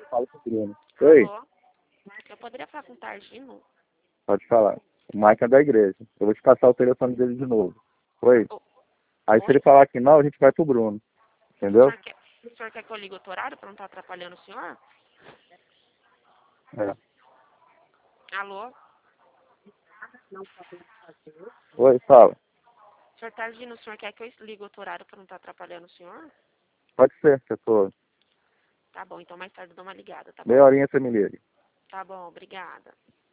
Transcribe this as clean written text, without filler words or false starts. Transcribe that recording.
Fala com o Bruno. Oi, Alô? Eu poderia falar com o Targino? pode falar. O Mike é da igreja. Eu vou te passar o telefone dele de novo. Oi. Ô, Aí se oi? ele falar que não, a gente vai pro Bruno. O Entendeu? senhor quer que eu ligue outro horário pra não estar atrapalhando o senhor? É. Alô? Oi, fala. Senhor Targino, o senhor quer que eu ligue outro horário pra não estar atrapalhando o senhor? Pode ser, pessoa. Tá bom, então mais tarde eu dou uma ligada, tá Meia bom? horinha você me liga. Tá bom, obrigada.